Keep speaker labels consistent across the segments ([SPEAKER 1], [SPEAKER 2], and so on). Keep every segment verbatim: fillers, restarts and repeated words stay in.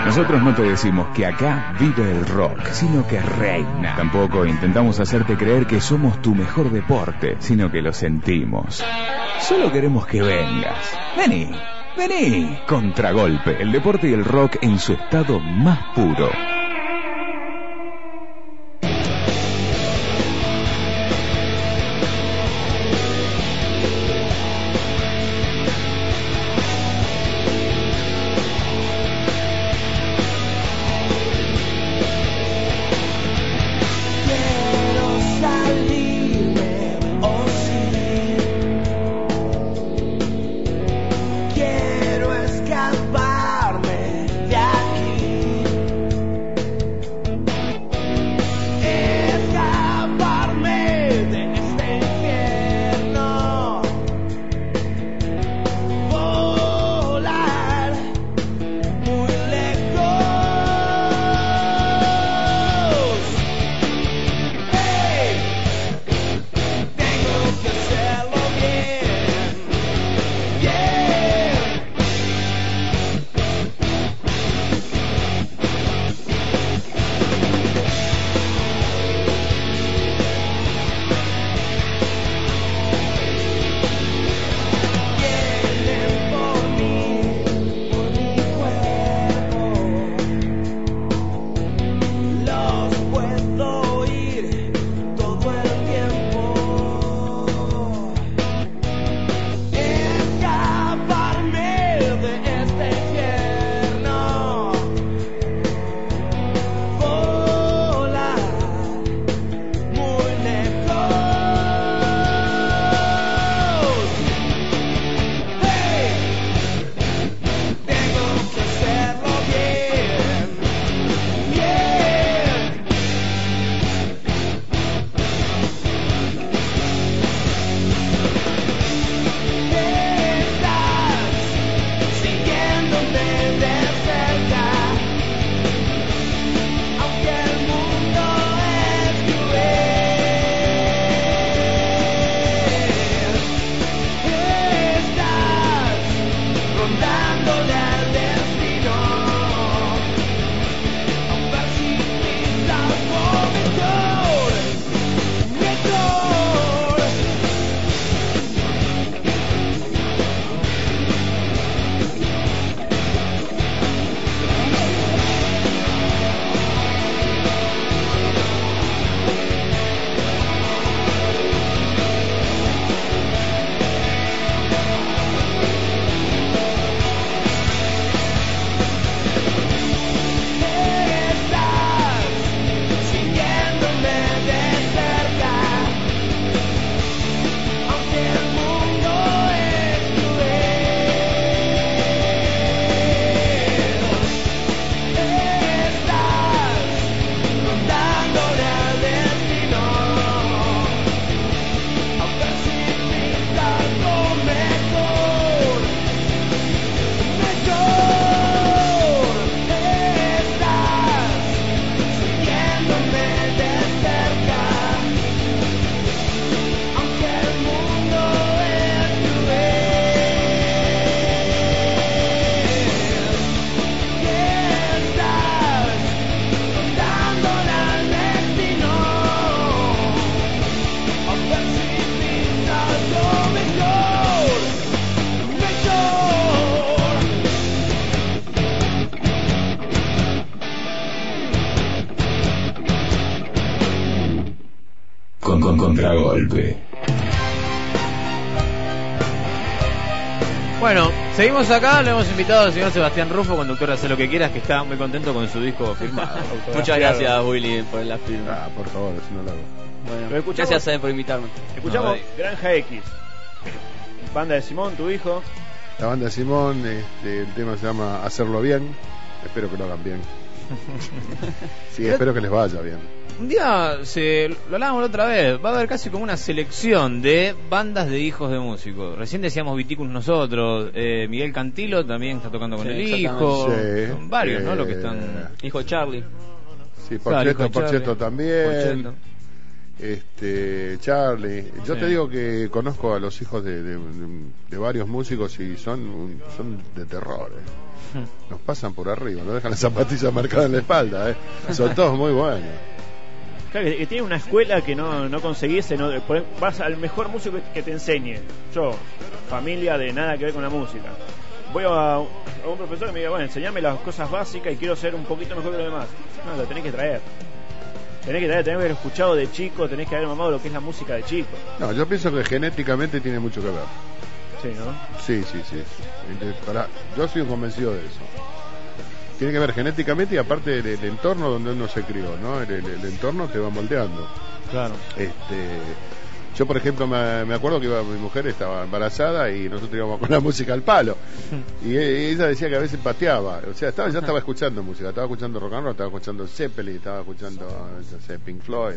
[SPEAKER 1] Nosotros no te decimos que acá vive el rock, sino que reina. Tampoco intentamos hacerte creer que somos tu mejor deporte, sino que lo sentimos. Solo queremos que vengas. Vení, vení. Contragolpe, el deporte y el rock en su estado más puro. Con, con contragolpe.
[SPEAKER 2] Bueno, seguimos acá, le hemos invitado al señor Sebastián Rufo, conductor de Haz lo que quieras, que está muy contento con su disco firmado.
[SPEAKER 3] Muchas gracias, Willy, por la firma.
[SPEAKER 4] Ah, por favor, si no lo hago.
[SPEAKER 3] Bueno, gracias a él por invitarme.
[SPEAKER 5] Escuchamos no, Granja X, banda de Simón, tu hijo.
[SPEAKER 4] La banda de Simón, este, el tema se llama Hacerlo Bien. Espero que lo hagan bien. Sí, espero que les vaya bien.
[SPEAKER 2] Un día, se, lo hablábamos la otra vez, va a haber casi como una selección de bandas de hijos de músicos. Recién decíamos Viticus nosotros, eh, Miguel Cantilo también está tocando con sí, el hijo. Sí, son varios, eh, ¿no? Los que están...
[SPEAKER 3] Hijo Charlie.
[SPEAKER 4] Sí, Porcheto, claro, Porcheto también. Porcheto. este Charlie. Yo
[SPEAKER 2] sí.
[SPEAKER 4] te digo que conozco a los hijos de, de, de varios músicos y son, son de terror. Eh. Nos pasan por arriba, no dejan las zapatillas marcadas en la espalda. Eh. Son todos muy buenos.
[SPEAKER 5] Claro, que, que tiene una escuela que no, no conseguís, no, vas al mejor músico que, que te enseñe. Yo, familia de nada que ver con la música. Voy a, a un profesor que me diga, bueno, enseñame las cosas básicas y quiero ser un poquito mejor que los demás. No, lo tenés que traer. Tenés que traer, tenés que haber escuchado de chico, tenés que haber mamado lo que es la música de chico.
[SPEAKER 4] No, yo pienso que genéticamente tiene mucho que ver.
[SPEAKER 5] Sí, ¿no?
[SPEAKER 4] Sí, sí, sí. Para, yo soy convencido de eso. Tiene que ver genéticamente y aparte del entorno donde uno se crió, ¿no? El, el, el entorno te va moldeando.
[SPEAKER 5] Claro.
[SPEAKER 4] Este, yo, por ejemplo, me, me acuerdo que iba, mi mujer estaba embarazada y nosotros íbamos con la música al palo. Y ella decía que a veces pateaba. O sea, estaba, ya estaba escuchando música. Estaba escuchando rock and roll, estaba escuchando Zeppelin, estaba escuchando, no sé, Pink Floyd.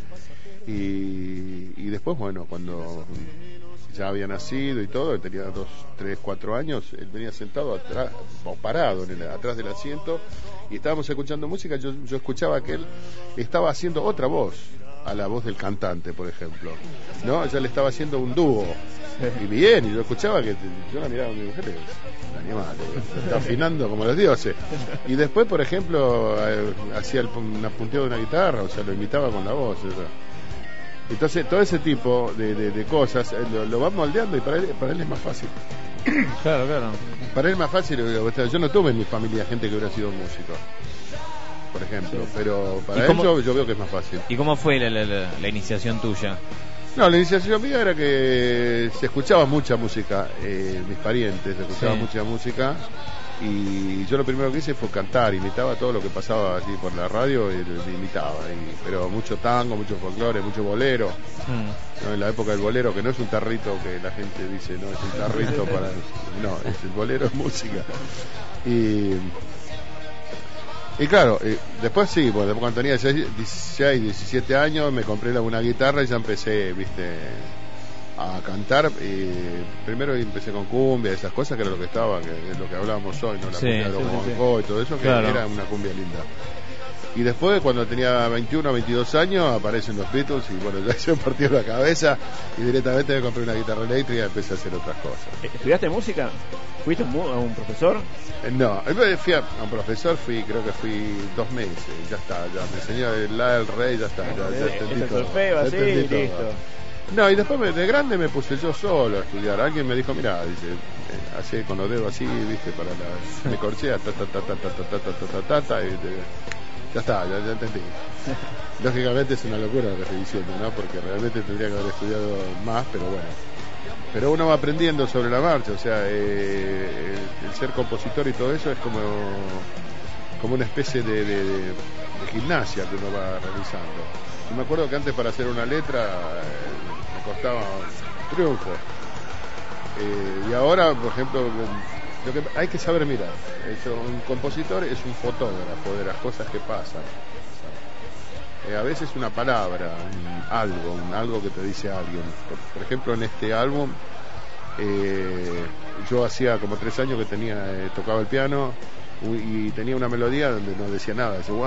[SPEAKER 4] Y, y después, bueno, cuando ya había nacido y todo, él tenía dos, tres, cuatro años, él venía sentado atrás, o parado en el, atrás del asiento, y estábamos escuchando música. Yo, yo escuchaba que él estaba haciendo otra voz a la voz del cantante, por ejemplo, ¿no? Ella le estaba haciendo un dúo, y bien, y yo escuchaba que, yo la miraba a mi mujer, el animal, está afinando como los dioses. Y después, por ejemplo, eh, hacía el, una punteo de una guitarra, o sea, lo imitaba con la voz, o sea. Entonces, todo ese tipo de, de, de cosas eh, lo, lo van moldeando y para él, para él es más fácil.
[SPEAKER 2] Claro, claro.
[SPEAKER 4] Para él es más fácil. Yo no tuve en mi familia gente que hubiera sido músico, por ejemplo, sí. Pero para él yo, yo veo que es más fácil.
[SPEAKER 2] ¿Y cómo fue la, la, la iniciación tuya?
[SPEAKER 4] No, la iniciación mía era que se escuchaba mucha música, eh, mis parientes, se escuchaba sí. mucha música. Y yo lo primero que hice fue cantar, imitaba todo lo que pasaba así por la radio, y lo imitaba, y, pero mucho tango, mucho folclore, mucho bolero, mm. ¿no? En la época del bolero, que no es un tarrito que la gente dice, no, es un tarrito para... No, es el bolero es música. Y, y claro, eh, después sí, bueno, después cuando tenía dieciséis, diecisiete años, me compré una guitarra y ya empecé, viste... a cantar. Eh, primero empecé con cumbia, esas cosas que era lo que estaba, que es lo que hablábamos hoy, ¿no? La
[SPEAKER 2] sí,
[SPEAKER 4] cumbia de los
[SPEAKER 2] sí, sí,
[SPEAKER 4] sí. y todo eso, que claro. Era una cumbia linda. Y después, cuando tenía veintiuno, veintidós años, aparecen los Beatles y bueno, ya se me partió la cabeza y directamente me compré una guitarra eléctrica y empecé a hacer otras cosas.
[SPEAKER 5] ¿Estudiaste música? ¿Fuiste a un profesor?
[SPEAKER 4] Eh, no, fui a, a un profesor, fui, creo que fui dos meses, ya está, ya me enseñó el La, el Rey, ya está, ya, ya entendí todo.
[SPEAKER 5] Solfeo, así, listo.
[SPEAKER 4] No, y después de grande me puse yo solo a estudiar. Alguien me dijo, mira, dice, eh, así con los dedos así, viste, para la... me corchea, ta, ta, ta, ta, ta, ta, ta, ta, ta, ta, ta, y te, ya está, ya, ya entendí. Lógicamente es una locura lo que estoy diciendo, ¿no? Porque realmente tendría que haber estudiado más, pero bueno. Pero uno va aprendiendo sobre la marcha, o sea, eh, el, el ser compositor y todo eso es como, como una especie de, de, de, de gimnasia que uno va realizando. Y me acuerdo que antes para hacer una letra eh, me costaba un triunfo. Eh, y ahora, por ejemplo, lo que hay que saber mirar. Eso, un compositor es un fotógrafo de las cosas que pasan. Eh, a veces una palabra, un, algo, un, algo que te dice alguien. Por, por ejemplo, en este álbum, eh, yo hacía como tres años que tenía eh, tocaba el piano y tenía una melodía donde no decía nada. Sí,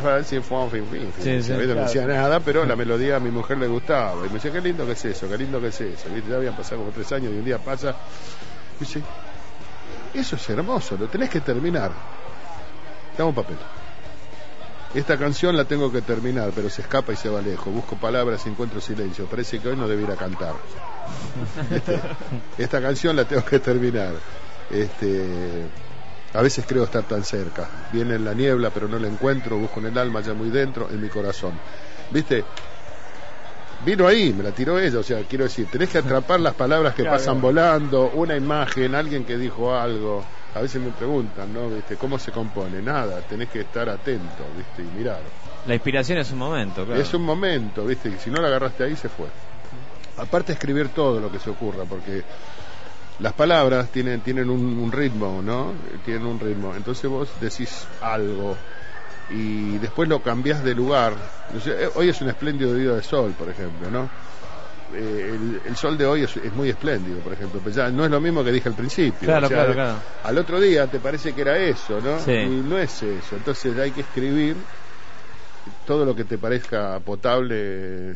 [SPEAKER 4] sí, no claro. decía nada, pero la melodía a mi mujer le gustaba. Y me decía, qué lindo que es eso, qué lindo que es eso. ¿Viste? Ya habían pasado como tres años y un día pasa. Y dice, eso es hermoso, lo tenés que terminar. Dame un papel. Esta canción la tengo que terminar, pero se escapa y se va lejos. Busco palabras y encuentro silencio. Parece que hoy no debiera cantar. Este, esta canción la tengo que terminar. Este... A veces creo estar tan cerca. Viene en la niebla, pero no la encuentro. Busco en el alma, ya muy dentro, en mi corazón. ¿Viste? Vino ahí, me la tiró ella. O sea, quiero decir, tenés que atrapar las palabras que claro, pasan volando, una imagen, alguien que dijo algo. A veces me preguntan, ¿no? ¿Viste? ¿Cómo se compone? Nada, tenés que estar atento, ¿viste? Y mirar.
[SPEAKER 2] La inspiración es un momento, claro.
[SPEAKER 4] Es un momento, ¿viste? Y si no la agarraste ahí, se fue. Aparte, escribir todo lo que se ocurra, porque... las palabras tienen tienen un, un ritmo, ¿no? Tienen un ritmo. Entonces vos decís algo y después lo cambiás de lugar. Hoy es un espléndido día de sol, por ejemplo, ¿no? Eh, el, el sol de hoy es, es muy espléndido, por ejemplo. Pero ya no es lo mismo que dije al principio.
[SPEAKER 2] Claro,
[SPEAKER 4] o sea,
[SPEAKER 2] claro, claro.
[SPEAKER 4] Al otro día te parece que era eso, ¿no?
[SPEAKER 2] Sí.
[SPEAKER 4] Y no es eso. Entonces hay que escribir todo lo que te parezca potable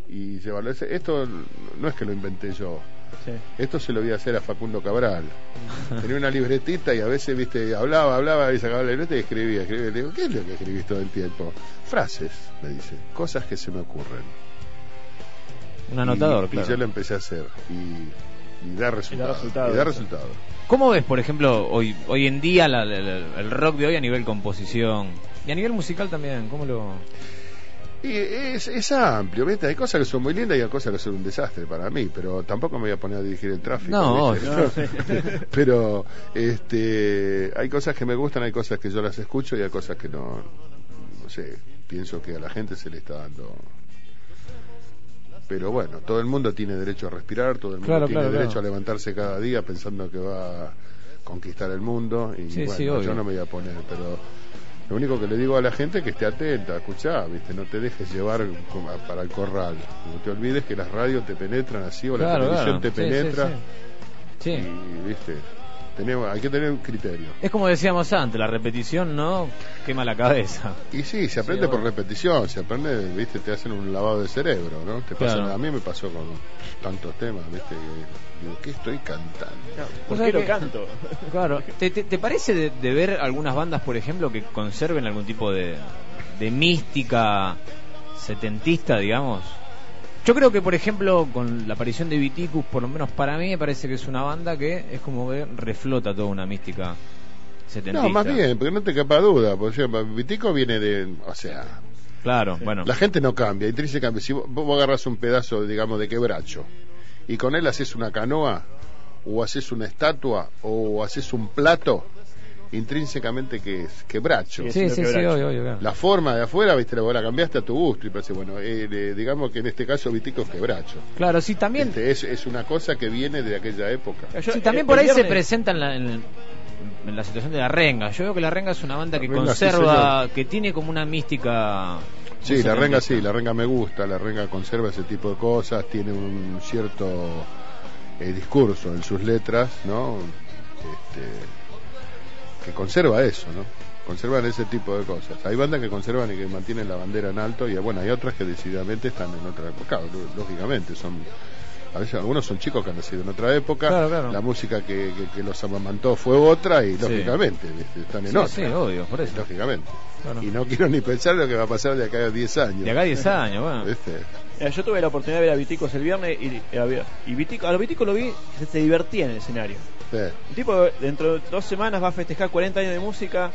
[SPEAKER 4] y llevarlo. Esto no es que lo inventé yo. Sí. Esto se lo voy a hacer a Facundo Cabral. Tenía una libretita y a veces, viste, hablaba, hablaba y sacaba la libreta y escribía, escribía. Le digo, ¿qué es lo que escribís todo el tiempo? Frases, me dice, cosas que se me ocurren.
[SPEAKER 2] Un anotador,
[SPEAKER 4] y,
[SPEAKER 2] claro.
[SPEAKER 4] Y yo lo empecé a hacer y, y da resultados.
[SPEAKER 5] resultado,
[SPEAKER 4] y da resultados.
[SPEAKER 2] ¿Cómo ves, por ejemplo, hoy hoy en día la, la, la, el rock de hoy a nivel composición y a nivel musical también? ¿Cómo lo...?
[SPEAKER 4] Y es, es amplio, ¿viste? Hay cosas que son muy lindas y hay cosas que son un desastre para mí, pero tampoco me voy a poner a dirigir el tráfico.
[SPEAKER 2] No,
[SPEAKER 4] no. Pero este, hay cosas que me gustan, hay cosas que yo las escucho y hay cosas que no, no sé, pienso que a la gente se le está dando. Pero bueno, todo el mundo tiene derecho a respirar, todo el mundo
[SPEAKER 2] claro,
[SPEAKER 4] tiene
[SPEAKER 2] claro,
[SPEAKER 4] derecho
[SPEAKER 2] claro.
[SPEAKER 4] a levantarse cada día pensando que va a conquistar el mundo y
[SPEAKER 2] sí,
[SPEAKER 4] bueno,
[SPEAKER 2] sí,
[SPEAKER 4] yo no me voy a poner, pero lo único que le digo a la gente es que esté atenta, escuchá, viste, no te dejes llevar para el corral, no te olvides que las radios te penetran así o
[SPEAKER 2] claro,
[SPEAKER 4] la televisión
[SPEAKER 2] claro.
[SPEAKER 4] te penetra
[SPEAKER 2] sí, sí, sí. Sí.
[SPEAKER 4] y viste, tenemos, hay que tener un criterio.
[SPEAKER 2] Es como decíamos antes, la repetición no quema la cabeza.
[SPEAKER 4] Y sí, se aprende
[SPEAKER 2] sí,
[SPEAKER 4] por repetición, se aprende, viste, te hacen un lavado de cerebro, ¿no? Te pasa,
[SPEAKER 2] claro.
[SPEAKER 4] A mí me pasó con tantos temas, viste, que digo, ¿qué estoy cantando?
[SPEAKER 5] ¿Por
[SPEAKER 2] O sea
[SPEAKER 5] qué lo
[SPEAKER 2] que-
[SPEAKER 5] canto?
[SPEAKER 2] Claro. ¿Te, te, te parece de, de ver algunas bandas, por ejemplo, que conserven algún tipo de, de mística setentista, digamos? Yo creo que, por ejemplo, con la aparición de Viticus, por lo menos para mí, me parece que es una banda que es como que reflota toda una mística setentista.
[SPEAKER 4] No, más bien, porque no te quepa duda, por ejemplo, Vitico viene de, o sea,
[SPEAKER 2] Claro, bueno.
[SPEAKER 4] la gente no cambia, intrínsecamente, si vos, vos agarras un pedazo, digamos, de quebracho, y con él haces una canoa, o haces una estatua, o haces un plato, intrínsecamente que es quebracho.
[SPEAKER 2] Sí, sí, sí, obvio, obvio, claro.
[SPEAKER 4] La forma de afuera, viste, vos la cambiaste a tu gusto, y parece, bueno, eh, eh, digamos que en este caso Vitico es quebracho.
[SPEAKER 2] Claro, sí, también.
[SPEAKER 4] Este, es, es una cosa que viene de aquella época.
[SPEAKER 5] Yo,
[SPEAKER 2] Sí, también
[SPEAKER 5] eh,
[SPEAKER 2] por
[SPEAKER 5] el
[SPEAKER 2] ahí se
[SPEAKER 5] viernes-
[SPEAKER 2] presenta en la, en, el- en la situación de la Renga. Yo veo que la Renga es una banda que
[SPEAKER 4] La Renga, sí,
[SPEAKER 2] conserva, que tiene como una mística.
[SPEAKER 4] Sí,
[SPEAKER 2] muy
[SPEAKER 4] la renga
[SPEAKER 2] setentista.
[SPEAKER 4] sí, la renga me gusta, la renga conserva ese tipo de cosas, tiene un cierto eh, discurso en sus letras, ¿no? Este, que conserva eso, ¿no? Conservan ese tipo de cosas. Hay bandas que conservan y que mantienen la bandera en alto y bueno, hay otras que decididamente están en otra época, claro, lógicamente son. A veces algunos son chicos que han nacido en otra época,
[SPEAKER 2] Claro, claro.
[SPEAKER 4] la música que, que, que los amamantó fue otra y
[SPEAKER 2] Sí.
[SPEAKER 4] lógicamente ¿viste? Están en
[SPEAKER 2] Sí,
[SPEAKER 4] otra.
[SPEAKER 2] sí, obvio, por eso.
[SPEAKER 4] Lógicamente.
[SPEAKER 2] Claro.
[SPEAKER 4] Y no quiero ni pensar lo que va a pasar de acá a diez años.
[SPEAKER 2] De acá a diez años, bueno.
[SPEAKER 4] ¿Viste?
[SPEAKER 5] Eh, yo tuve la oportunidad de ver a Viticos el viernes y, y, a- y Vitico, a los Viticos lo vi, se, se divertía en el escenario.
[SPEAKER 4] Sí.
[SPEAKER 5] El tipo dentro de dos semanas va a festejar cuarenta años de música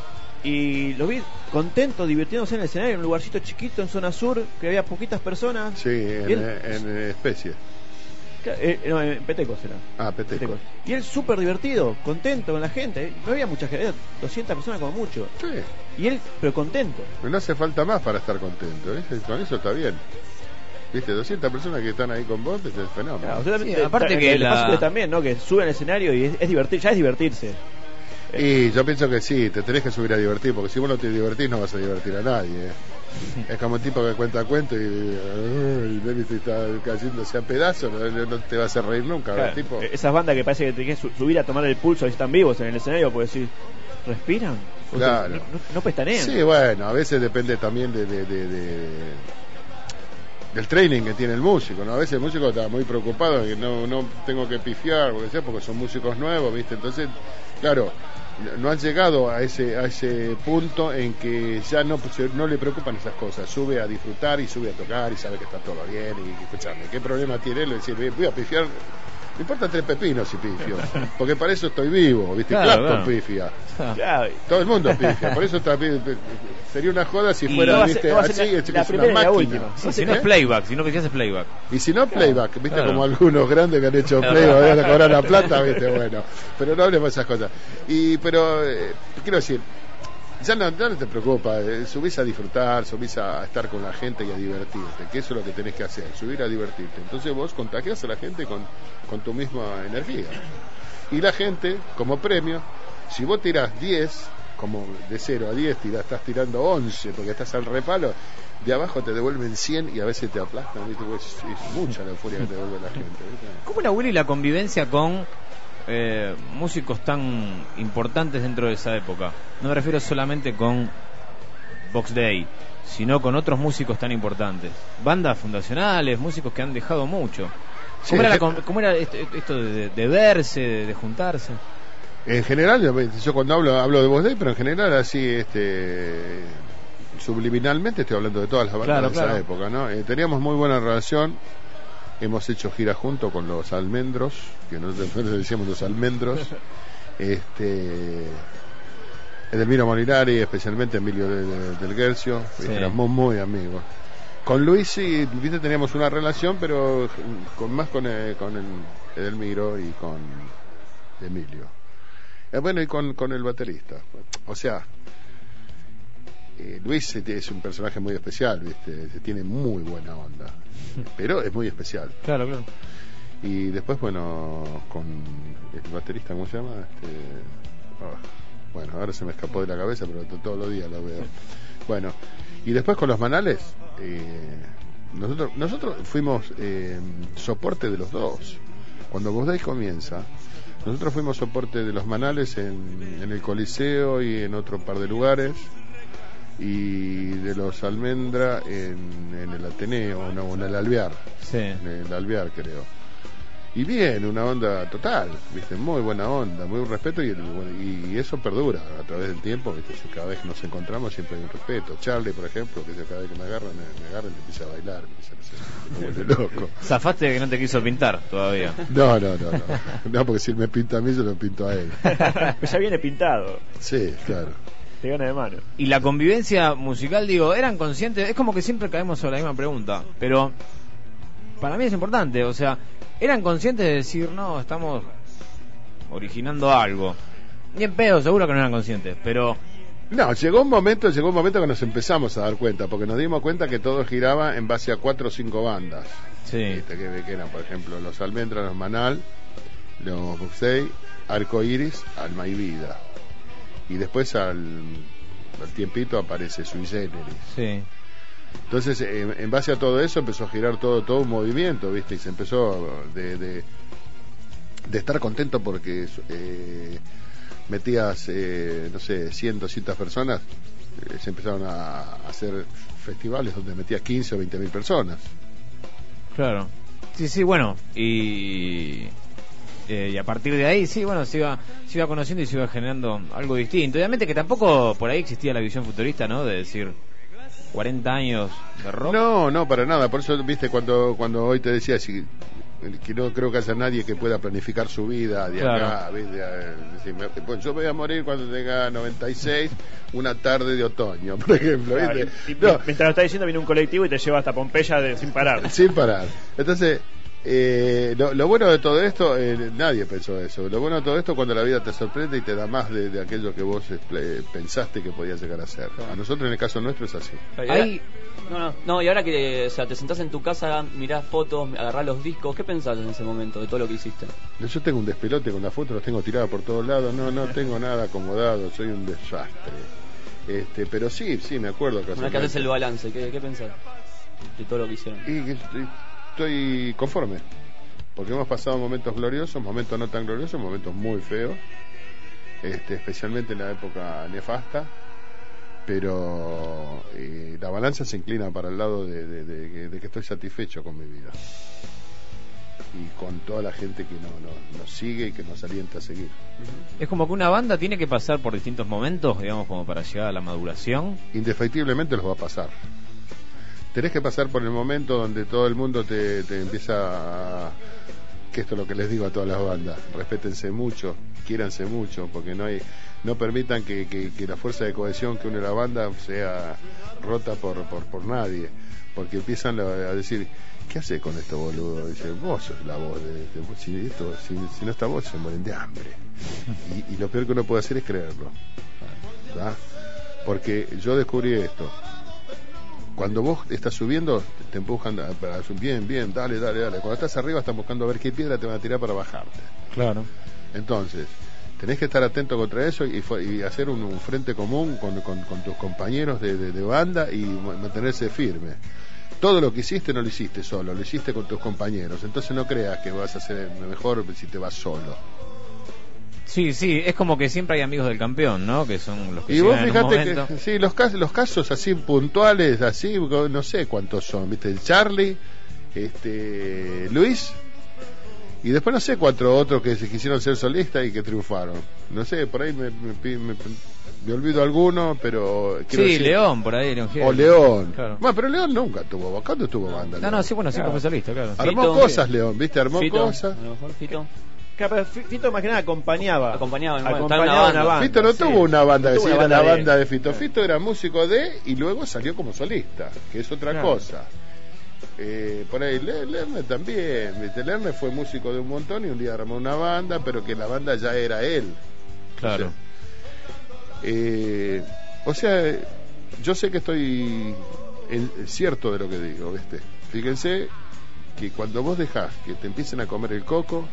[SPEAKER 5] y lo vi contento, divirtiéndose en el escenario, en un lugarcito chiquito en zona sur, que había poquitas personas.
[SPEAKER 4] Sí, en,
[SPEAKER 5] Y él-
[SPEAKER 4] en, en especie.
[SPEAKER 5] Eh, no, en Petecos era.
[SPEAKER 4] Ah, Peteco.
[SPEAKER 5] Petecos. Y él súper divertido, contento con la gente. No había mucha gente, había doscientas personas como mucho.
[SPEAKER 4] Sí,
[SPEAKER 5] Y él, pero contento.
[SPEAKER 4] pero no hace falta más para estar contento. ¿Viste? Con eso está bien. ¿Viste? doscientas personas que están ahí con vos, es el fenómeno.
[SPEAKER 5] Claro, usted también-
[SPEAKER 2] Sí, aparte
[SPEAKER 5] ta-
[SPEAKER 2] que
[SPEAKER 5] le
[SPEAKER 2] la-
[SPEAKER 5] pasa a usted también, ¿no? Que sube al escenario y es, es divertir, ya es divertirse.
[SPEAKER 4] Y yo pienso que sí, te tenés que subir a divertir, porque si vos no te divertís no vas a divertir a nadie. ¿eh? Es como un tipo que cuenta cuentos y, y David está cayéndose a pedazos, no, no te vas a reír nunca.
[SPEAKER 5] Claro,
[SPEAKER 4] ¿verdad, tipo?
[SPEAKER 5] esas bandas que parece que te quieres su- subir a tomar el pulso y están vivos en el escenario, puedes decir, ¿respiran? O sea,
[SPEAKER 4] Claro.
[SPEAKER 5] no, no, no pestanean.
[SPEAKER 4] Sí, bueno, a veces depende también de, de, de, de- del training que tiene el músico, ¿no? A veces el músico está muy preocupado que no, no tengo que pifiar, porque, sea, porque son músicos nuevos, ¿viste? Entonces, claro, no han llegado a ese a ese punto en que ya no se- no le preocupan esas cosas, sube a disfrutar y sube a tocar y sabe que está todo bien y escuchame, ¿qué problema tiene él? Decir, voy a pifiar, me importa tres pepinos si pifio, porque para eso estoy vivo, ¿viste?
[SPEAKER 2] Claro,
[SPEAKER 4] Clapton
[SPEAKER 2] claro.
[SPEAKER 4] pifia.
[SPEAKER 5] Claro,
[SPEAKER 4] Todo el mundo pifia, por eso también eh, sería una joda si
[SPEAKER 2] Y
[SPEAKER 4] fuera,
[SPEAKER 5] no va a ser-
[SPEAKER 4] viste,
[SPEAKER 5] no va a ser
[SPEAKER 4] así,
[SPEAKER 5] la-
[SPEAKER 4] es,
[SPEAKER 5] la
[SPEAKER 4] es una
[SPEAKER 5] primera y la
[SPEAKER 4] máquina.
[SPEAKER 5] última.
[SPEAKER 2] Sí, si no es
[SPEAKER 4] ¿Eh?
[SPEAKER 2] playback, si no fijas es playback.
[SPEAKER 4] Y si no playback, viste,
[SPEAKER 2] Claro.
[SPEAKER 4] como algunos grandes que han hecho playback, van a cobrar la plata, viste, bueno, pero no hablemos de esas cosas. Y, pero, eh, quiero decir, ya no, ya no te preocupa, eh, subís a disfrutar, subís a estar con la gente y a divertirte, que eso es lo que tenés que hacer, subir a divertirte. Entonces vos contagiás a la gente con, con tu misma energía. Y la gente, como premio, si vos tirás diez, como de cero a diez, tirás, estás tirando once porque estás al repalo, de abajo te devuelven cien y a veces te aplastan, ¿viste? Pues es, es mucha la euforia que te devuelve la gente, ¿viste?
[SPEAKER 2] ¿Cómo era, Willy, la convivencia con eh, músicos tan importantes dentro de esa época? No me refiero solamente con Box Day, sino con otros músicos tan importantes. Bandas fundacionales, músicos que han dejado mucho. ¿Cómo, sí, era, la, cómo era esto, esto de, de verse, de, de juntarse?
[SPEAKER 4] En general, yo cuando hablo hablo de Box Day, pero en general así, este, subliminalmente estoy hablando de todas las bandas claro, de claro. esa época, ¿no? Eh, teníamos muy buena relación. Hemos hecho gira junto con los Almendros, que nosotros decíamos los Almendros. este Edelmiro Molinari, especialmente Emilio de, de, del Guercio, sí. éramos muy amigos. Con Luis sí, viste, teníamos una relación, pero con más con, eh, con el Edelmiro y con Emilio. Eh, bueno, y con, con el baterista. O sea, eh, Luis es un personaje muy especial, viste, tiene muy buena onda, pero es muy especial.
[SPEAKER 2] Claro, claro.
[SPEAKER 4] Y después, bueno, con el baterista, ¿cómo se llama? Este, oh, bueno, ahora se me escapó de la cabeza, pero todos los días lo veo. Bueno, y después con los Manales, eh, nosotros nosotros fuimos eh, soporte de los dos. Cuando Box Day comienza, nosotros fuimos soporte de los Manales en, en el Coliseo y en otro par de lugares, y de los Almendra en, en el Ateneo, no, en el Alvear,
[SPEAKER 2] sí.
[SPEAKER 4] en el Alvear creo. Y bien, una onda total, viste, muy buena onda, muy un respeto, y, el, y eso perdura a través del tiempo, viste, cada vez que nos encontramos siempre hay un respeto. Charlie, por ejemplo, que cada vez que me agarra, me, me agarra y me empieza a bailar, me, empieza a, me vuelve loco.
[SPEAKER 2] ¿Zafaste que no te quiso pintar todavía?
[SPEAKER 4] No, no, no, no, no, porque si él me pinta a mí, yo lo pinto a él.
[SPEAKER 5] Pues ya viene pintado.
[SPEAKER 4] Sí, claro.
[SPEAKER 5] Te gana de mano.
[SPEAKER 2] Y la convivencia musical, digo, ¿eran conscientes? Es como que siempre caemos sobre la misma pregunta, pero para mí es importante, o sea, ¿eran conscientes de decir, no, estamos originando algo? Ni en pedo, seguro que no eran conscientes, pero...
[SPEAKER 4] No, llegó un momento, llegó un momento que nos empezamos a dar cuenta, porque nos dimos cuenta que todo giraba en base a cuatro o cinco bandas.
[SPEAKER 2] Sí.
[SPEAKER 4] ¿Viste? Que, que eran, por ejemplo, los Almendras, los Manal, los Buxey, Arco Iris, Alma y Vida. Y después al, al tiempito aparece Sui Generis.
[SPEAKER 2] Sí.
[SPEAKER 4] Entonces, en, en base a todo eso empezó a girar todo todo un movimiento, ¿viste? Y se empezó de, de, de estar contento porque eh, metías, eh, no sé, cien, doscientas personas, eh, se empezaron a, a hacer festivales donde metías quince o veinte mil personas.
[SPEAKER 2] Claro. Sí, sí, bueno, y... Eh, y a partir de ahí, sí, bueno, se iba, se iba conociendo y se iba generando algo distinto. Obviamente que tampoco por ahí existía la visión futurista, ¿no? De decir, cuarenta años de rock.
[SPEAKER 4] No, no, para nada. Por eso, viste, cuando cuando hoy te decía si, que no creo que haya nadie que pueda planificar su vida de
[SPEAKER 2] claro.
[SPEAKER 4] acá, ¿viste? Decir, pues yo me voy a morir cuando tenga noventa y seis, una tarde de otoño, por ejemplo, ¿viste?
[SPEAKER 5] Claro, y, y,
[SPEAKER 4] no.
[SPEAKER 5] Mientras lo estás diciendo, viene un colectivo y te lleva hasta Pompeya de, sin parar.
[SPEAKER 4] Sin parar. Entonces... Eh, lo, lo bueno de todo esto, eh, nadie pensó eso. Lo bueno de todo esto cuando la vida te sorprende y te da más de, de aquello que vos eh, pensaste que podías llegar a ser. A nosotros en el caso nuestro es así.
[SPEAKER 3] Ahí... No, no, no, y ahora que o sea, te sentás en tu casa, mirás fotos, agarrás los discos, ¿qué pensás en ese momento de todo lo que hiciste?
[SPEAKER 4] Yo tengo un despelote con las fotos, los tengo tiradas por todos lados, no no tengo nada acomodado, soy un desastre. Este, pero sí, sí, me acuerdo que
[SPEAKER 3] una vez que haces el balance, ¿qué, qué pensás de todo lo que hicieron?
[SPEAKER 4] Y que estoy, estoy conforme, porque hemos pasado momentos gloriosos, momentos no tan gloriosos, momentos muy feos, este, especialmente en la época nefasta, pero eh, la balanza se inclina para el lado de, de, de, de que estoy satisfecho con mi vida y con toda la gente que no, no, nos sigue y que nos alienta a seguir.
[SPEAKER 2] Es como que una banda tiene que pasar por distintos momentos, digamos, como para llegar a la maduración.
[SPEAKER 4] Indefectiblemente los va a pasar. Tenés que pasar por el momento donde todo el mundo te, te empieza a... que esto es lo que les digo a todas las bandas: respétense mucho, quiéranse mucho, porque no hay, no permitan que, que, que la fuerza de cohesión que une la banda sea rota por, por, por nadie, porque empiezan a decir, ¿qué hace con esto, boludo? Dice, vos sos la voz de, de si, esto, si, si no está vos se mueren de hambre. Y, y lo peor que uno puede hacer es creerlo, ¿verdad? Porque yo descubrí esto: cuando vos estás subiendo, te empujan para bien, bien, dale, dale, dale. Cuando estás arriba, están buscando a ver qué piedra te van a tirar para bajarte.
[SPEAKER 2] Claro.
[SPEAKER 4] Entonces, tenés que estar atento contra eso y, y hacer un, un frente común con, con, con tus compañeros de, de, de banda y mantenerse firme. Todo lo que hiciste no lo hiciste solo, lo hiciste con tus compañeros. Entonces no creas que vas a ser mejor si te vas solo.
[SPEAKER 2] Sí, sí, es como que siempre hay amigos del campeón, ¿no? Que son los que
[SPEAKER 4] y vos
[SPEAKER 2] llegan en un
[SPEAKER 4] fíjate
[SPEAKER 2] momento.
[SPEAKER 4] que sí, los casos, los casos así puntuales, así, no sé cuántos son, ¿viste? El Charlie, este, Luis, y después no sé cuatro otros que se quisieron ser solistas y que triunfaron. No sé, por ahí me, me, me, me olvido alguno, pero...
[SPEAKER 2] Sí,
[SPEAKER 4] decir,
[SPEAKER 2] León, por ahí, León
[SPEAKER 4] o León.
[SPEAKER 2] Claro.
[SPEAKER 4] Bueno, pero León nunca tuvo, ¿cuándo tuvo banda?
[SPEAKER 2] No,
[SPEAKER 4] León?
[SPEAKER 2] no, sí, bueno, siempre
[SPEAKER 3] Claro.
[SPEAKER 2] fue solista, claro.
[SPEAKER 4] Armó
[SPEAKER 3] Fito,
[SPEAKER 4] cosas,
[SPEAKER 3] sí.
[SPEAKER 4] León, ¿viste? Armó
[SPEAKER 3] Fito,
[SPEAKER 4] cosas.
[SPEAKER 3] a lo mejor Fito.
[SPEAKER 5] Claro, pero Fito más que nada acompañaba.
[SPEAKER 3] Acompañaba, bueno,
[SPEAKER 5] acompañaba
[SPEAKER 3] estaba en una banda.
[SPEAKER 4] Fito no
[SPEAKER 5] sí.
[SPEAKER 4] tuvo una banda
[SPEAKER 5] No
[SPEAKER 4] que
[SPEAKER 5] tuvo
[SPEAKER 4] sí,
[SPEAKER 5] una
[SPEAKER 4] era la
[SPEAKER 5] banda de-
[SPEAKER 4] banda de Fito.
[SPEAKER 5] Claro.
[SPEAKER 4] Fito era músico de y luego salió como solista, que es otra
[SPEAKER 5] Claro.
[SPEAKER 4] cosa. Eh, por ahí Le- Lerner también, ¿viste? Lerner fue músico de un montón y un día armó una banda, pero que la banda ya era él.
[SPEAKER 2] Claro.
[SPEAKER 4] O sea, eh, o sea, yo sé que estoy en- cierto de lo que digo, ¿viste? Fíjense que cuando vos dejás que te empiecen a comer el coco,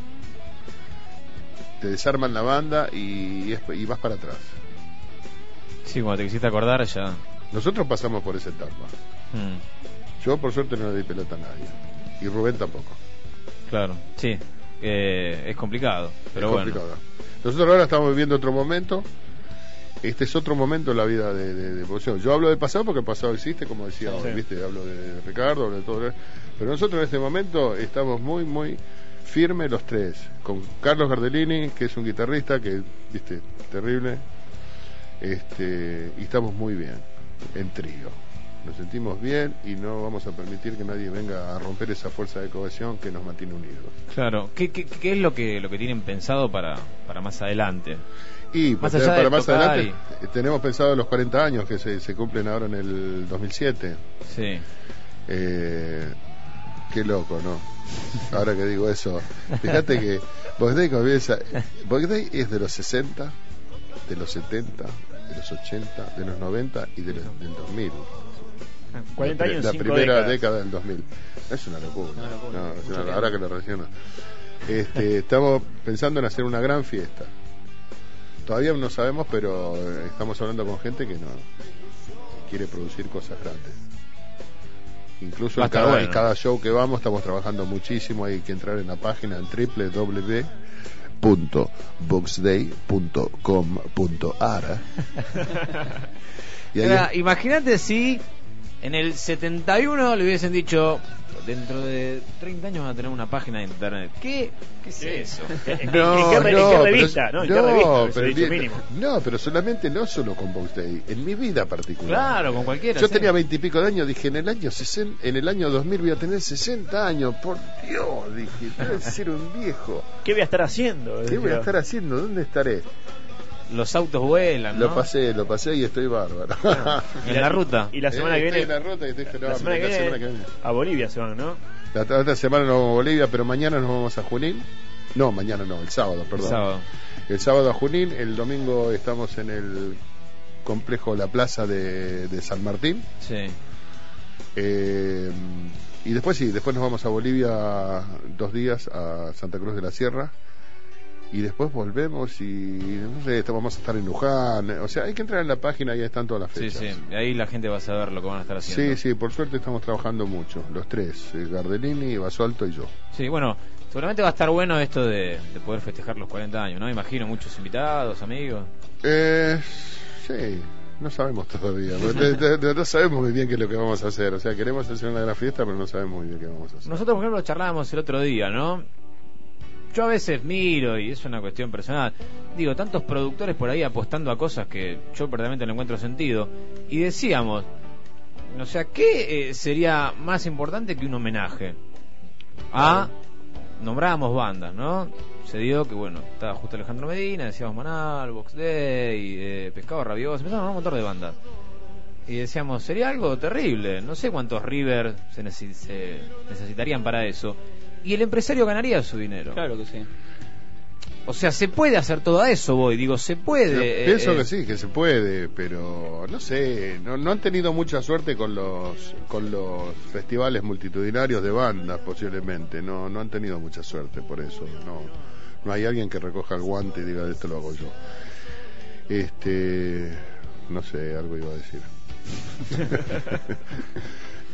[SPEAKER 4] te desarman la banda y, es- y vas para atrás.
[SPEAKER 2] Sí, cuando te quisiste acordar ya.
[SPEAKER 4] Nosotros pasamos por esa etapa.
[SPEAKER 2] Mm,
[SPEAKER 4] Yo por suerte no le di pelota a nadie. Y Rubén tampoco.
[SPEAKER 2] claro, sí. Eh, es complicado, pero
[SPEAKER 4] es
[SPEAKER 2] bueno.
[SPEAKER 4] complicado. Nosotros ahora estamos viviendo otro momento. Este es otro momento en la vida de, de, de boxeo. Yo hablo del pasado porque el pasado existe, como decía
[SPEAKER 5] Sí.
[SPEAKER 4] hoy, ¿viste? Hablo de Ricardo, hablo de todo. Pero nosotros en este momento estamos muy, muy firmes los tres. Con Carlos Gardellini, que es un guitarrista que, ¿viste? Terrible. Este, y estamos muy bien, en trío. Nos sentimos bien y no vamos a permitir que nadie venga a romper esa fuerza de cohesión que nos mantiene unidos.
[SPEAKER 2] Claro. ¿Qué, qué, qué es lo que lo que tienen pensado para, para más adelante?
[SPEAKER 4] Y
[SPEAKER 2] Más
[SPEAKER 4] pues,
[SPEAKER 2] allá
[SPEAKER 4] para
[SPEAKER 2] de
[SPEAKER 4] más
[SPEAKER 2] tocar
[SPEAKER 4] adelante eh, tenemos pensado los cuarenta años que se, se cumplen ahora en el dos mil siete.
[SPEAKER 2] Sí.
[SPEAKER 4] Eh, qué loco, ¿no? Ahora que digo eso, fíjate que Box Day comienza. Box Day es de los sesenta, de los setenta, de los ochenta, de los noventa y de los, del dos mil.
[SPEAKER 5] cuarenta
[SPEAKER 4] la,
[SPEAKER 5] años,
[SPEAKER 4] la
[SPEAKER 5] cinco
[SPEAKER 4] primera
[SPEAKER 5] décadas.
[SPEAKER 4] década del dos mil. Es una locura.
[SPEAKER 3] Una locura.
[SPEAKER 4] No, es
[SPEAKER 3] Mucho
[SPEAKER 4] una-
[SPEAKER 3] tiempo.
[SPEAKER 4] ahora que lo relaciono. Este, estamos pensando en hacer una gran fiesta. Todavía no sabemos, pero eh, estamos hablando con gente que no quiere producir cosas grandes. Incluso
[SPEAKER 2] Va a
[SPEAKER 4] en
[SPEAKER 2] estar
[SPEAKER 4] cada,
[SPEAKER 2] bueno.
[SPEAKER 4] en cada show que vamos estamos trabajando muchísimo. Hay que entrar en la página en doble u doble u doble u punto boxday punto com punto a r. Y ahí
[SPEAKER 2] Ahora, imagínate si en el setenta y uno le hubiesen dicho, dentro de treinta años van a tener una página de internet. ¿Qué, qué es eso?
[SPEAKER 5] ¿En, en-
[SPEAKER 4] No,
[SPEAKER 5] en qué, re- en
[SPEAKER 4] no,
[SPEAKER 5] qué
[SPEAKER 4] pero-
[SPEAKER 5] revista? ¿No? ¿En qué
[SPEAKER 4] no,
[SPEAKER 5] revista?
[SPEAKER 4] pero
[SPEAKER 5] Servicio
[SPEAKER 4] bien-
[SPEAKER 5] mínimo.
[SPEAKER 4] no, pero solamente no solo con Box Day, en mi vida particular.
[SPEAKER 2] Claro, con cualquiera.
[SPEAKER 4] Yo
[SPEAKER 2] sí.
[SPEAKER 4] tenía veintipico de años, dije, en el año sesenta, en el año dos mil voy a tener sesenta años, por Dios, dije, voy a ser un viejo.
[SPEAKER 5] ¿Qué voy a estar haciendo?
[SPEAKER 4] ¿Qué voy a estar haciendo? ¿Dónde estaré?
[SPEAKER 2] Los autos vuelan, ¿no?
[SPEAKER 4] Lo pasé, lo pasé y estoy bárbaro.
[SPEAKER 2] En la ruta.
[SPEAKER 5] Y la semana
[SPEAKER 4] Eh,
[SPEAKER 5] que
[SPEAKER 4] estoy
[SPEAKER 5] viene,
[SPEAKER 4] en la ruta y estoy- no,
[SPEAKER 5] la semana que
[SPEAKER 4] la
[SPEAKER 5] viene,
[SPEAKER 4] semana que viene.
[SPEAKER 5] a Bolivia se van, ¿no?
[SPEAKER 4] La otra otra semana nos vamos a Bolivia, pero mañana nos vamos a Junín. No, mañana no, el sábado, perdón.
[SPEAKER 2] Sábado.
[SPEAKER 4] El sábado a Junín, el domingo estamos en el complejo La Plaza de, de San Martín.
[SPEAKER 2] Sí.
[SPEAKER 4] Eh, y después sí, después nos vamos a Bolivia dos días a Santa Cruz de la Sierra. Y después volvemos y no sé, vamos a estar en Luján. O sea, hay que entrar en la página y ahí están todas las
[SPEAKER 2] Sí,
[SPEAKER 4] fechas.
[SPEAKER 2] sí. Ahí la gente va a saber lo que van a estar haciendo.
[SPEAKER 4] Sí, sí, por suerte estamos trabajando mucho, los tres, eh, Gardellini, Basualto y yo.
[SPEAKER 2] Sí, bueno, seguramente va a estar bueno esto de, de poder festejar los cuarenta años, ¿no? Imagino muchos invitados, amigos.
[SPEAKER 4] Eh, sí, no sabemos todavía, no, de- de- de- no sabemos muy bien qué es lo que vamos a hacer, o sea, queremos hacer una gran fiesta, pero no sabemos muy bien qué vamos a hacer.
[SPEAKER 2] Nosotros, por ejemplo, charlábamos el otro día, ¿no? Yo a veces miro, y es una cuestión personal, digo, tantos productores por ahí apostando a cosas que yo verdaderamente no encuentro sentido, y decíamos, o sea, ¿qué eh, sería más importante que un homenaje? A, nombrábamos bandas, ¿no? Se dio que, bueno, estaba justo Alejandro Medina, decíamos Manal, Box Day, eh, Pescado Rabioso, empezamos a un montón de bandas. Y decíamos, sería algo terrible, no sé cuántos River se, necesi- se necesitarían para eso. Y el empresario ganaría su dinero.
[SPEAKER 3] Claro que sí.
[SPEAKER 2] O sea, se puede hacer todo eso, voy, digo, se puede.
[SPEAKER 4] Yo
[SPEAKER 2] eh,
[SPEAKER 4] pienso
[SPEAKER 2] eh,
[SPEAKER 4] que sí, que se puede, pero no sé, no, no han tenido mucha suerte con los con los festivales multitudinarios de bandas, posiblemente, no no han tenido mucha suerte por eso, no no hay alguien que recoja el guante y diga, esto lo hago yo. Este, no sé, algo iba a decir.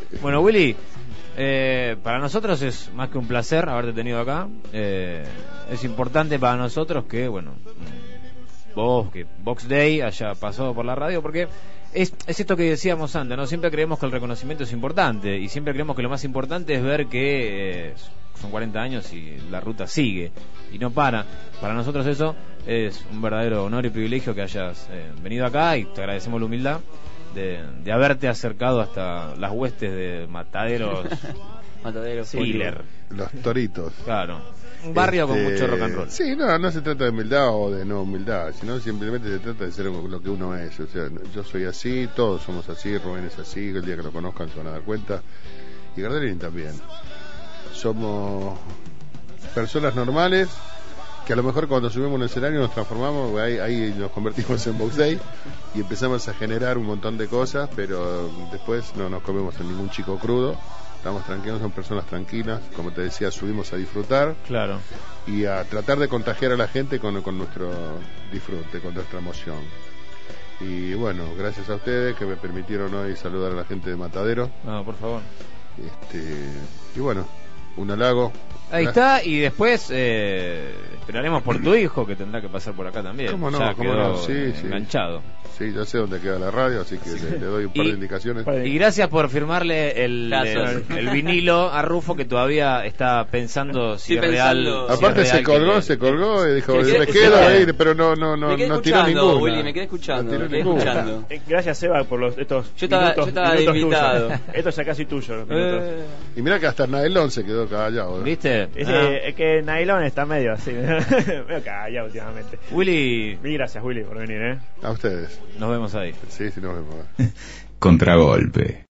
[SPEAKER 2] Bueno, Willy, eh, para nosotros es más que un placer haberte tenido acá. Eh, es importante para nosotros que, bueno, vos, que Box Day haya pasado por la radio, porque es, es esto que decíamos antes, ¿no? Siempre creemos que el reconocimiento es importante y siempre creemos que lo más importante es ver que eh, son cuarenta años y la ruta sigue y no para. Para nosotros eso es un verdadero honor y privilegio que hayas eh, venido acá, y te agradecemos la humildad de, de haberte acercado hasta las huestes de Mataderos.
[SPEAKER 3] Mataderos
[SPEAKER 2] Killer.
[SPEAKER 4] Los Toritos.
[SPEAKER 2] Claro, un barrio
[SPEAKER 4] Este,
[SPEAKER 2] con mucho rock and roll.
[SPEAKER 4] Sí, no, no se trata de humildad o de no humildad, sino simplemente se trata de ser lo que uno es. O sea, yo soy así, todos somos así, Rubén es así, el día que lo conozcan se van a dar cuenta, y Gardelin también. Somos personas normales que a lo mejor cuando subimos un escenario nos transformamos, ahí, ahí nos convertimos en Box Day y empezamos a generar un montón de cosas, pero después no nos comemos en ningún chico crudo. Estamos tranquilos, son personas tranquilas, como te decía, subimos a disfrutar,
[SPEAKER 2] claro,
[SPEAKER 4] y a tratar de contagiar a la gente con, con nuestro disfrute, con nuestra emoción. Y bueno, gracias a ustedes que me permitieron hoy saludar a la gente de Matadero.
[SPEAKER 2] No, por favor.
[SPEAKER 4] Este, y bueno, un halago.
[SPEAKER 2] Ahí está, y después eh, esperaremos por tu hijo, que tendrá que pasar por acá también.
[SPEAKER 4] ¿Cómo no?
[SPEAKER 2] Ya
[SPEAKER 4] ¿Cómo
[SPEAKER 2] quedó
[SPEAKER 4] no? Sí, sí.
[SPEAKER 2] enganchado.
[SPEAKER 4] Sí, ya sé dónde queda la radio, así que le, le doy un par
[SPEAKER 2] Y-
[SPEAKER 4] de indicaciones.
[SPEAKER 2] Y gracias por firmarle el,
[SPEAKER 3] Gracias.
[SPEAKER 2] el, el vinilo a Rufo, que todavía está pensando si
[SPEAKER 3] Estoy
[SPEAKER 2] es real.
[SPEAKER 3] pensando-
[SPEAKER 2] si es
[SPEAKER 4] Aparte
[SPEAKER 2] real
[SPEAKER 4] se
[SPEAKER 2] que
[SPEAKER 4] colgó,
[SPEAKER 2] le-
[SPEAKER 4] se colgó y dijo,
[SPEAKER 3] Me quedé
[SPEAKER 4] me quedo
[SPEAKER 3] escuchando.
[SPEAKER 4] ahí, pero no, no, no,
[SPEAKER 3] me quedé
[SPEAKER 4] no tiró
[SPEAKER 3] escuchando,
[SPEAKER 4] ninguna.
[SPEAKER 3] Willy, me quedé escuchando,
[SPEAKER 4] No tiró
[SPEAKER 3] me quedé
[SPEAKER 4] ninguna.
[SPEAKER 3] escuchando.
[SPEAKER 5] Eh, Gracias, Seba, por los, estos
[SPEAKER 3] Yo estaba-
[SPEAKER 5] minutos,
[SPEAKER 3] yo estaba de
[SPEAKER 5] minutos
[SPEAKER 3] invitado.
[SPEAKER 5] tuyos. Esto es ya casi tuyo, los minutos.
[SPEAKER 3] Eh,
[SPEAKER 4] Y mira que hasta Nailón se quedó callado. ¿eh?
[SPEAKER 2] ¿Viste?
[SPEAKER 5] Ese-
[SPEAKER 2] Ah.
[SPEAKER 5] Es que Nylon está medio así, medio callado últimamente.
[SPEAKER 2] Willy,
[SPEAKER 5] Mil gracias, Willy, por venir, ¿eh?
[SPEAKER 4] A ustedes.
[SPEAKER 2] nos vemos ahí.
[SPEAKER 4] Sí, sí, nos vemos. ¿eh?
[SPEAKER 1] Contragolpe.